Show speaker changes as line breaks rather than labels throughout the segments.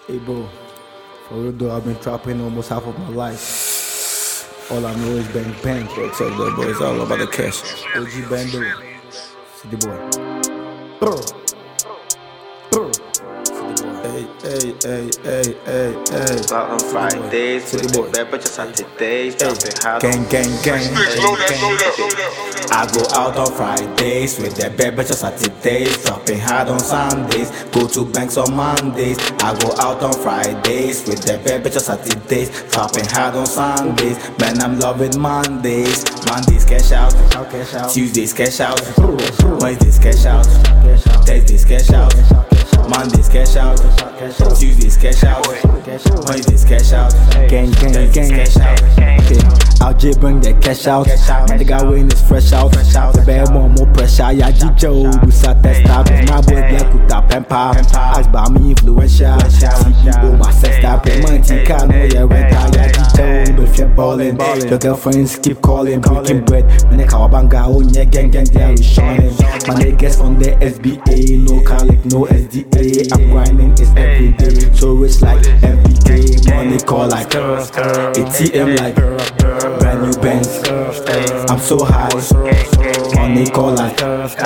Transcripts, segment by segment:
Hey bro, for real though, I've been trapping almost half of my life. All I know is bang bang.
Bro, tell that boy it's all about the cash.
OG Bando, see the boy. Brr. Brr. Hey.
Out on Fridays, with the pepper just Saturdays, dropping hard.
Gang.
I go out on Fridays with the baby just Saturdays, dropping hard on Sundays. Go to banks on Mondays. I go out on Fridays with the baby just Saturdays, dropping hard on Sundays. Man, I'm loving Mondays. Mondays cash out, Tuesdays cash out, Wednesdays cash out, Thursdays cash out, Mondays cash out, Tuesdays cash out, Wednesdays cash out,
Gang.
cash out.
I'll just bring that cash out. Man, the guy winning is fresh out. The bad one more pressure. Yeah, Joe, do sa test out. My boy black with that pampa. Ask by me influential. CEO, my sister, payment. You can't know your rent. Yeah, Joe, but if you're balling, your girlfriends keep calling, breaking bread. Man, the Kawabanga, oh yeah, gang, they are shining. My niggas on the SBA, no collect, no SDA. I'm grinding, it's every day. So it's like MPK, money call like ATM like brand new Benz. I'm so high, money call like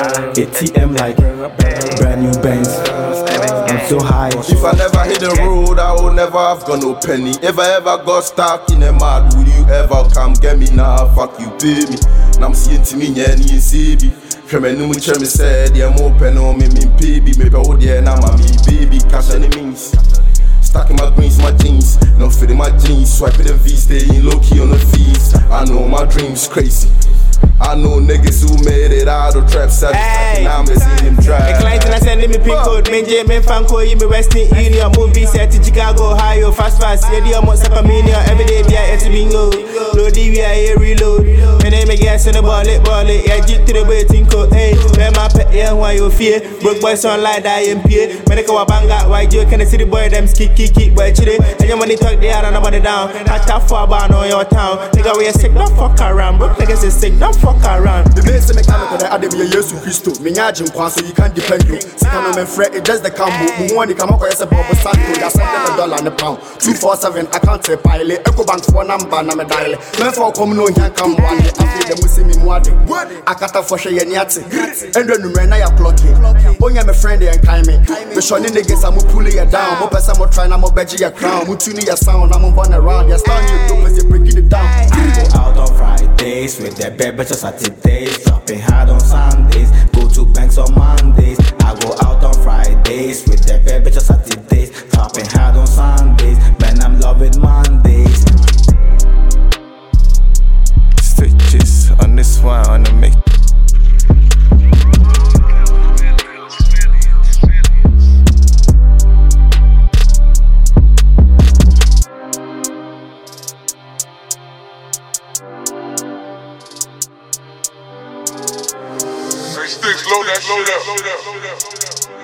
ATM like brand new Benz. I'm so high.
If I never hit the road, I will never have got no penny. If I ever got stuck in a mud, would you ever come get me now? Fuck you, pay me. Now I'm seeing to me, yeah, you see me. Tremendous, me tell me said, yeah, more pen on me, baby. Maybe I would, yeah, now my baby, cash any means. Stacking my greens, my jeans, not fitting my jeans. Swiping the V, staying low key on the fees. I know my dreams crazy. I know niggas who made it out of trap satisfaction. Now I'm seeing them try.
A client and I send me pin code. Menje, men fanko, you me Western Union. Movie set to Chicago, Ohio, fast. Yeah, the almost like a million. Every day, yeah, it's a bingo. Load we are here, reload. My name is Gas and the ball it. Yeah, get to the waiting code. Hey, where my pet, yeah, why you fear? Broke boys on like IMP. Medical banga, why you can see the boy, them kick, boy, chile. And your money talk, they are on the money down. I tap for a bar on your town. Nigga, we are sick, don't fuck around. Broke niggas is sick, don't fuck around.
The base mechanical that I did be a Jesus Christo. Minyajin Kwan, so you can't depend you. Sikano men fret, it just the cambo. Muwani Kamako is a Bobo Santo. That's $1 and a pound. 247, I can't say pilot. Echo bank for number, na me dial. Men for come no, here come one. After the Muslim Mwadi. Akata for Shay and Yatsi. And then you ran a clocky. Boy, I'm a friend and Kaime. The Shoni niggas, I'm pulling you down. More person, more trying, I'm a bedgy a crown. Mutuni a sound, I'm on around. You're starting you do as you're breaking it down.
I go out on Fridays with the baby just Saturdays, dropping hard on Sundays. Go to banks on Mondays. I go out on Fridays with the baby just Saturdays, dropping hard on Sundays. Man, I'm loving Mondays.
Stitches on this one on the mix.
Sticks, load that.